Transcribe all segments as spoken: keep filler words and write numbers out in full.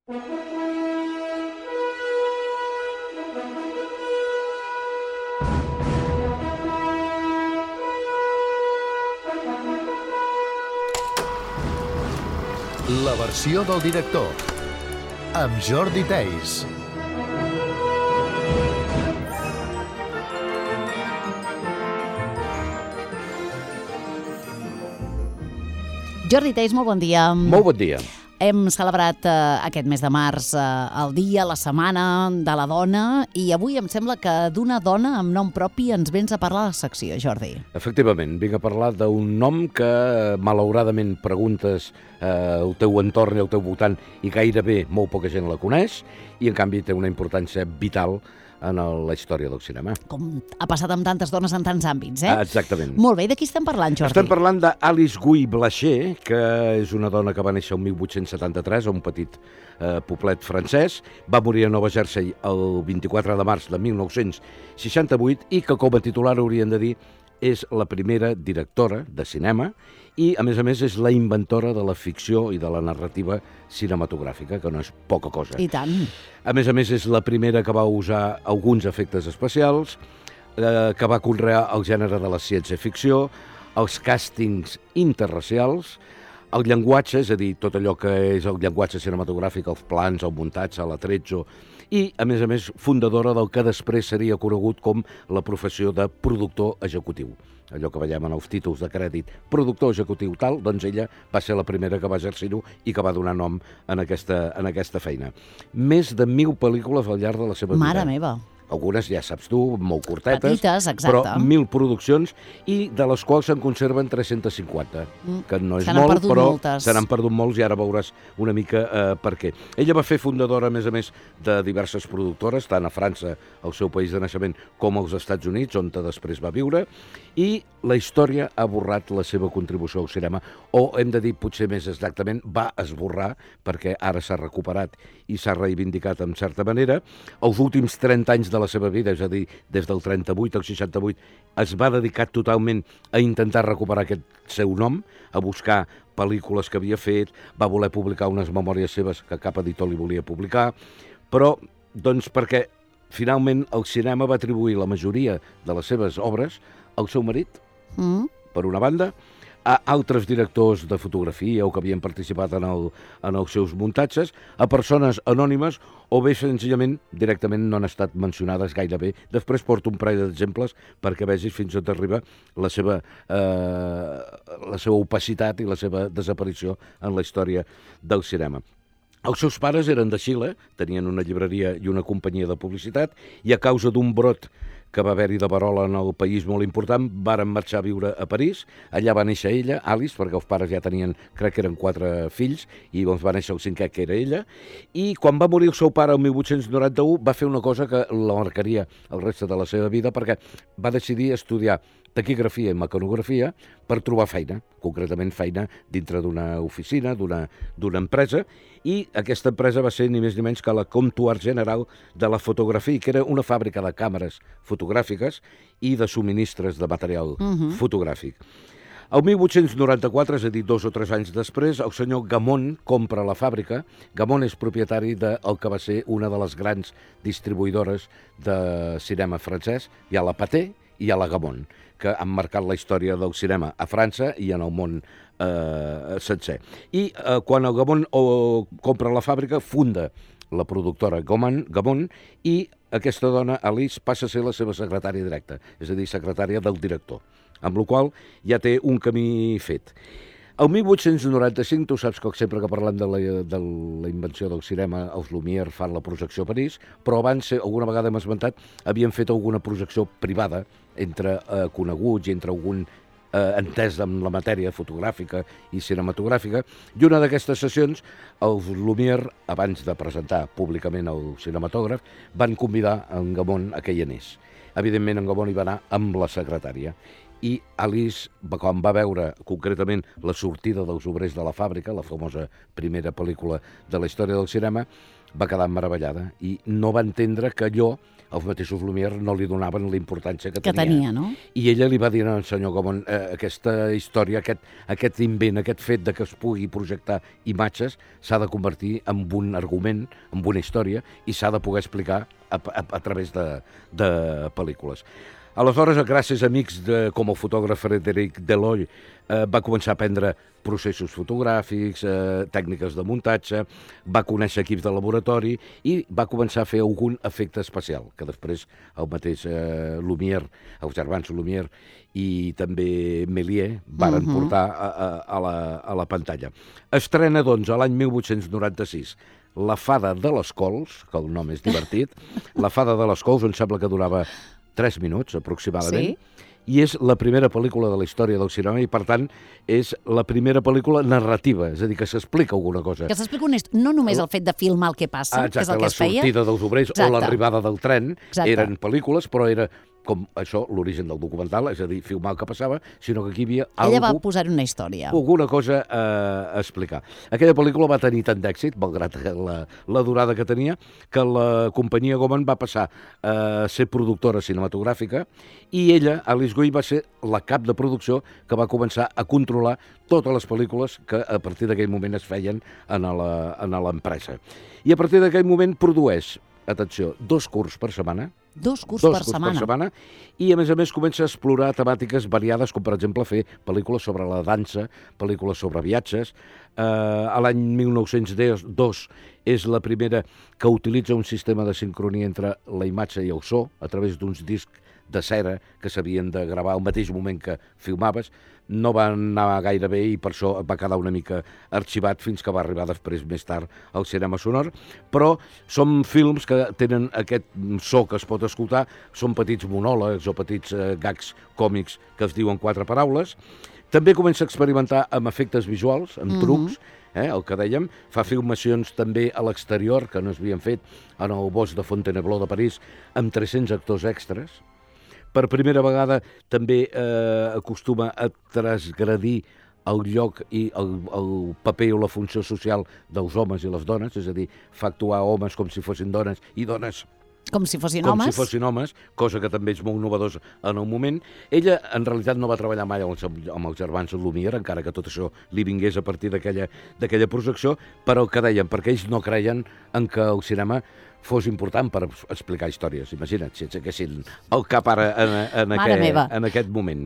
La versió del director, amb Jordi Theis. Jordi Theis, molt bon dia. Molt bon dia. Hem celebrat eh, aquest mes de març eh, el dia, la setmana de la dona, i avui em sembla que d'una dona amb nom propi ens vens a parlar a la secció, Jordi. Efectivament, vinc a parlar d'un nom que malauradament preguntes eh, al teu entorn i al teu voltant i gairebé molt poca gent la coneix, i en canvi té una importància vital en la història del cinema. Com ha passat amb tantes dones en tants àmbits, eh? Ah, exactament. Molt bé, de qui estem parlant, Jordi? Estem parlant d'Alice Guy Blaché, que és una dona que va néixer el mil vuit-cents setanta-tres a un petit eh, poblet francès, va morir a Nova Jersey el vint-i-quatre de març de mil nou-cents seixanta-vuit i que com a titular hauríem de dir és la primera directora de cinema i, a més a més, és la inventora de la ficció i de la narrativa cinematogràfica, que no és poca cosa. I tant. A més a més, és la primera que va usar alguns efectes especials, eh, que va conrear el gènere de la ciència-ficció, els càstings interracials, el llenguatge, és a dir, tot allò que és el llenguatge cinematogràfic, els plans, el muntatge, l'atrezzo, i, a més a més, fundadora del que després seria conegut com la professió de productor executiu. Allò que veiem en els títols de crèdit, productor executiu tal, doncs ella va ser la primera que va exercir-ho i que va donar nom en aquesta, en aquesta feina. Més de mil pel·lícules al llarg de la seva vida. Mare meva. Algunes, ja saps tu, molt curtetes, Petites, exacte. però mil produccions, i de les quals se'n conserven tres-centes cinquanta, mm. que no és se n'han molt, perdut però moltes. se n'han perdut molts i ara veuràs una mica eh, per què. Ella va fer fundadora, a més a més, de diverses productores, tant a França, el seu país de naixement, com als Estats Units, on després va viure, i la història ha borrat la seva contribució al cinema, o hem de dir, potser més exactament, va esborrar, perquè ara s'ha recuperat i s'ha reivindicat en certa manera. Els últims trenta anys de la seva vida, és a dir, des del trenta-vuit al seixanta-vuit, es va dedicar totalment a intentar recuperar aquest seu nom, a buscar pel·lícules que havia fet, va voler publicar unes memòries seves que cap editor li volia publicar, però, doncs, perquè finalment el cinema va atribuir la majoria de les seves obres al seu marit, mm. per una banda, a altres directors de fotografia o que havien participat en, el, en els seus muntatges, a persones anònimes o bé senzillament directament no han estat mencionades gairebé. Després porto un parell d'exemples perquè vegis fins on arriba la seva, eh, la seva opacitat i la seva desaparició en la història del cinema. Els seus pares eren de Xile, tenien una llibreria i una companyia de publicitat, i a causa d'un brot que va haver-hi de verola en el país molt important, varen marxar a viure a París. Allà va néixer ella, Alice, perquè els pares ja tenien, crec que eren quatre fills, i doncs va néixer el cinquè, que era ella. I quan va morir el seu pare el mil vuit-cents noranta-u, va fer una cosa que la marcaria el reste de la seva vida, perquè va decidir estudiar taquigrafia i mecanografia per trobar feina, concretament feina dintre d'una oficina, d'una d'una empresa, i aquesta empresa va ser ni més ni menys que la Comptoir General de la Fotografia, que era una fàbrica de càmeres fotogràfiques i de subministres de material uh-huh. fotogràfic. El mil vuit-cents noranta-quatre, és a dir, dos o tres anys després, el senyor Gaumont compra la fàbrica. Gaumont és propietari del que va ser una de les grans distribuïdores de cinema francès. Hi ha la Pathé i hi ha la Gaumont, que han marcat la història del cinema a França i en el món eh, sencer. I eh, quan el Gaumont oh, compra la fàbrica, funda la productora Gaumont, Gaumont, i aquesta dona, Alice, passa a ser la seva secretària directa, és a dir, secretària del director, amb la qual ja té un camí fet. El mil vuit-cents noranta-cinc, tu saps que sempre que parlem de la, de la invenció del cinema, els Lumière fan la projecció a París, però abans, alguna vegada hem esmentat, havien fet alguna projecció privada entre eh, coneguts i entre algun eh, entès en la matèria fotogràfica i cinematogràfica, i una d'aquestes sessions, els Lumière, abans de presentar públicament el cinematògraf, van convidar en Gaumont a que hi anés. Evidentment, en Gaumont hi va anar amb la secretària, i Alice, quan va veure concretament la sortida dels obrers de la fàbrica, la famosa primera pel·lícula de la història del cinema, va quedar meravellada i no va entendre que allò, els mateixos Lumière no li donaven la importància que, que tenia. No? I ella li va dir al senyor Gomon, eh, aquesta història, aquest, aquest invent, aquest fet de que es pugui projectar imatges s'ha de convertir en un argument, en una història, i s'ha de poder explicar a, a, a través de, de pel·lícules. Aleshores, gràcies a amics de, com el fotògraf Frederic Deloy, eh, va començar a aprendre processos fotogràfics, eh, tècniques de muntatge, va conèixer equips de laboratori i va començar a fer algun efecte especial, que després el mateix eh, Lumière, els germans Lumière i també Méliès varen uh-huh. portar a, a, a, la, a la pantalla. Estrena, doncs, a l'any mil vuit-cents noranta-sis, La fada de les cols, que el nom és divertit, La fada de les cols, em sembla que durava tres minuts, aproximadament, sí. I és la primera pel·lícula de la història del cinema i, per tant, és la primera pel·lícula narrativa, és a dir, que s'explica alguna cosa. Que s'explica una història, no només el fet de filmar el que passa, ah, exacte, que és el que es feia. La sortida dels obrers exacte. O l'arribada del tren exacte. Eren pel·lícules, però era com això, l'origen del documental, és a dir, filmar el que passava, sinó que aquí hi havia Ella algú, va posar una història. Alguna cosa eh, a explicar. Aquella pel·lícula va tenir tant d'èxit, malgrat la, la durada que tenia, que la companyia Goman va passar a ser productora cinematogràfica i ella, Alice Guy, va ser la cap de producció que va començar a controlar totes les pel·lícules que a partir d'aquell moment es feien en l'empresa. I a partir d'aquell moment produeix, atenció, dos curts per setmana, Dos curts, dos per, curts setmana. per setmana i a més a més comença a explorar temàtiques variades com per exemple fer pel·lícules sobre la dansa, pel·lícules sobre viatges. Eh, a l'any mil nou-cents dos és la primera que utilitza un sistema de sincronia entre la imatge i el so a través d'uns discs de cera que s'havien de gravar al mateix moment que filmaves. No va anar gaire bé i per això va quedar una mica arxivat fins que va arribar després, més tard, al cinema sonor. Però són films que tenen aquest so que es pot escoltar, són petits monòlegs o petits eh, gags còmics que es diuen quatre paraules. També comença a experimentar amb efectes visuals, amb trucs, mm-hmm. eh, el que dèiem. Fa filmacions també a l'exterior, que no s'havien fet, en el bosc de Fontainebleau de París, amb tres-cents actors extras. Per primera vegada també eh, acostuma a transgredir el lloc i el, el paper o la funció social dels homes i les dones, és a dir, fa actuar homes com si fossin dones i dones com si fossin com homes. si fossin homes, cosa que també és molt novedosa en el moment. Ella, en realitat, no va treballar mai amb els, amb els germans Lumière, encara que tot això li vingués a partir d'aquella d'aquella projecció, però el que deien, perquè ells no creien en que el cinema fos important per explicar històries. Imagina't, si aixequessin el cap ara en, en, aquest, en aquest moment.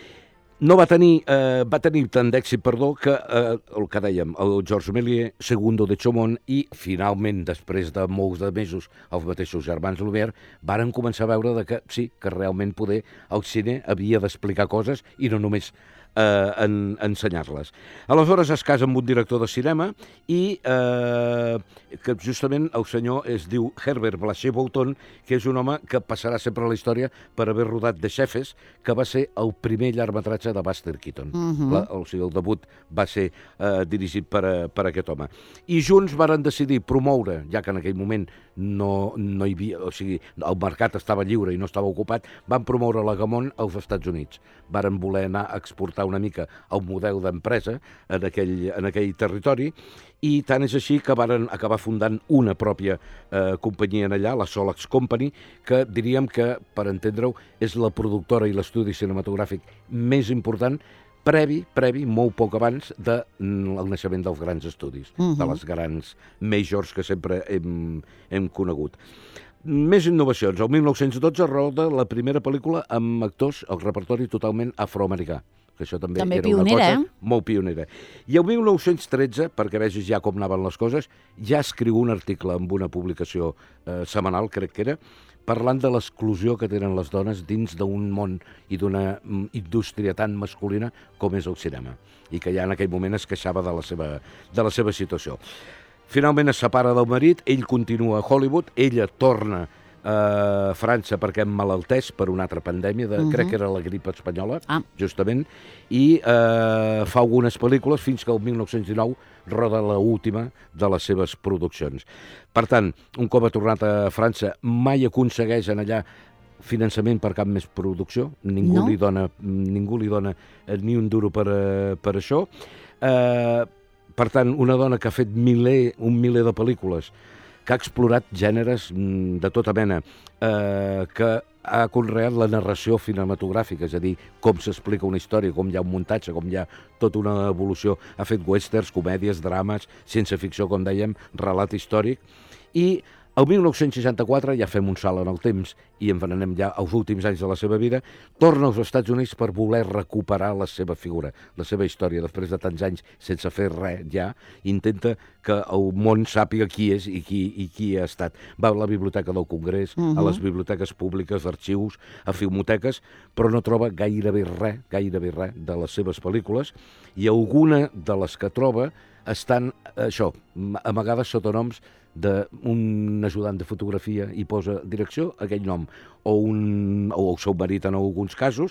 No va tenir, eh, va tenir tant d'èxit, perdó, que eh, el que dèiem, el Georges Méliès, Segundo de Chaumont i, finalment, després de molts de mesos, els mateixos germans Lumière varen començar a veure de que sí, que realment poder el cine havia d'explicar coses i no només eh, en, ensenyar-les. Aleshores es casa amb un director de cinema i eh, que justament el senyor es diu Herbert Blaché-Bolton, que és un home que passarà sempre a la història per haver rodat The Chefs, que va ser el primer llargmetratge de Buster Keaton. Uh-huh. la, o sigui, el debut va ser eh, dirigit per, per aquest home. I junts varen decidir promoure, ja que en aquell moment no, no hi havia, o sigui, el mercat estava lliure i no estava ocupat, van promoure la Gamon als Estats Units. Varen voler anar a exportar una mica el model d'empresa en aquell, en aquell territori, i tant és així que varen acabar fundant una pròpia eh, companyia en allà, la Solax Company, que diríem que, per entendre-ho, és la productora i l'estudi cinematogràfic més important previ, previ, molt poc abans del de, naixement dels grans estudis, uh-huh. de les grans majors que sempre hem, hem conegut. Més innovacions. El mil nou-cents dotze roda la primera pel·lícula amb actors, el repertori totalment afroamericà, que això també, també era pionera, una cosa eh? molt pionera. I el mil nou-cents tretze, perquè vegis ja com anaven les coses, ja escriu un article amb una publicació eh, setmanal, crec que era, parlant de l'exclusió que tenen les dones dins d'un món i d'una indústria tan masculina com és el cinema, i que ja en aquell moment es queixava de la seva, de la seva situació. Finalment es separa del marit, ell continua a Hollywood, ella torna a França perquè emmalalteix per una altra pandèmia, de, uh-huh. crec que era la grip espanyola, ah. justament, i eh, fa algunes pel·lícules fins que el mil nou-cents dinou roda l'última de les seves produccions. Per tant, un cop ha tornat a França, mai aconsegueix en allà finançament per cap més producció, ningú, no? li, dona, ningú li dona ni un duro per, per això. Eh, per tant, una dona que ha fet miler, un miler de pel·lícules, que ha explorat gèneres mm, de tota mena, eh, que ha conreat la narració cinematogràfica, és a dir, com s'explica una història, com hi ha un muntatge, com hi ha tota una evolució. Ha fet westerns, comèdies, drames, ciència-ficció, com dèiem, relat històric, i el mil nou-cents seixanta-quatre, ja fem un salt en el temps i en anem ja als últims anys de la seva vida, torna als Estats Units per voler recuperar la seva figura, la seva història. Després de tants anys sense fer res ja, intenta que el món sàpiga qui és i qui, i qui ha estat. Va a la Biblioteca del Congrés, uh-huh. a les biblioteques públiques, arxius, a filmoteques, però no troba gairebé res, gairebé res de les seves pel·lícules, i alguna de les que troba estan, això, amagades sota noms d'un ajudant de fotografia i posa direcció, aquell nom, o, un, o el seu marit en alguns casos,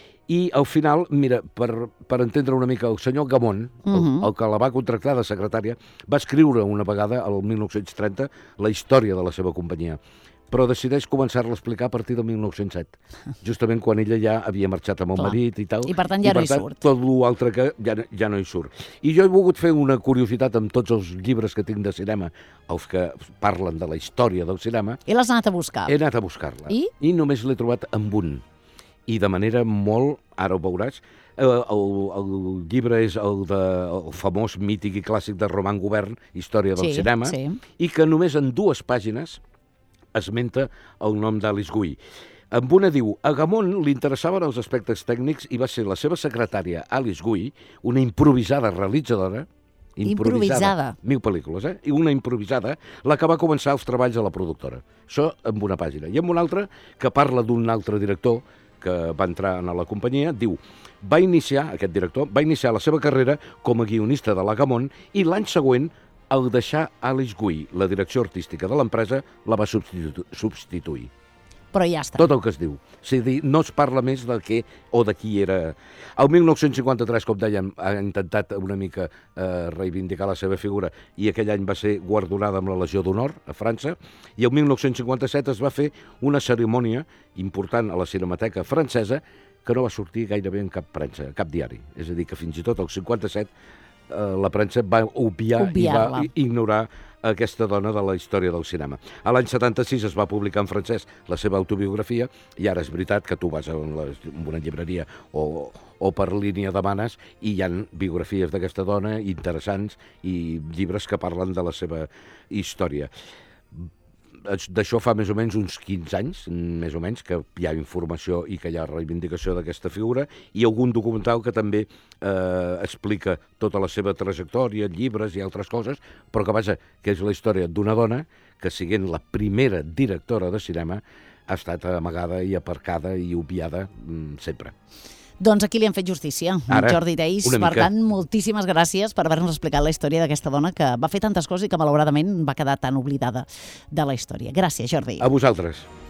i al final, mira, per, per entendre una mica, el senyor Gamon, uh-huh. el, el que la va contractar de secretària, va escriure una vegada, al mil nou-cents trenta, la història de la seva companyia, però decideix començar-la a explicar a partir del mil nou-cents set, justament quan ella ja havia marxat amb el Clar. marit i tal. I per tant ja I, no per hi tant, surt. Tot l'altre que ja, ja no hi surt. I jo he volgut fer una curiositat amb tots els llibres que tinc de cinema, els que parlen de la història del cinema. I l'has anat a buscar? He anat a buscar-la. I? I només l'he trobat amb un. I de manera molt, ara ho veuràs, el, el, el llibre és el, de, el famós, mític i clàssic de Roman Govern, Història del sí, cinema, sí. i que només en dues pàgines esmenta el nom d'Alice Guy. Amb una diu, a Gamon li interessaven els aspectes tècnics i va ser la seva secretària, Alice Guy, una improvisada realitzadora, improvisada, improvisada. mil pel·lícules, eh? I una improvisada, la que va començar els treballs a la productora. Això amb una pàgina. I amb una altra, que parla d'un altre director que va entrar a la companyia, diu, va iniciar, aquest director, va iniciar la seva carrera com a guionista de la Gamon i l'any següent, al deixar Alice Guy, la direcció artística de l'empresa, la va substitu substituir. Però ja està. Tot el que es diu. És a dir, no es parla més de què o de qui era. El mil nou-cents cinquanta-tres, com dèiem, ha intentat una mica eh, reivindicar la seva figura i aquell any va ser guardonada amb la Legió d'Honor a França, i el mil nou-cents cinquanta-set es va fer una cerimònia important a la Cinemateca francesa que no va sortir gairebé en cap premsa, cap diari. És a dir, que fins i tot el cinquanta-set eh, la premsa va obviar i va ignorar aquesta dona de la història del cinema. A l'any setanta-sis es va publicar en francès la seva autobiografia, i ara és veritat que tu vas a una, a una llibreria o, o per línia demanes i hi ha biografies d'aquesta dona interessants i llibres que parlen de la seva història. D'això fa més o menys uns quinze anys, més o menys, que hi ha informació i que hi ha reivindicació d'aquesta figura, i algun documental que també eh, explica tota la seva trajectòria, llibres i altres coses, però que, vaja, que és la història d'una dona que, sent la primera directora de cinema, ha estat amagada i aparcada i obviada mm, sempre. Doncs aquí li han fet justícia, Ara, Jordi Theis. Per tant, moltíssimes gràcies per haver-nos explicat la història d'aquesta dona que va fer tantes coses i que malauradament va quedar tan oblidada de la història. Gràcies, Jordi. A vosaltres.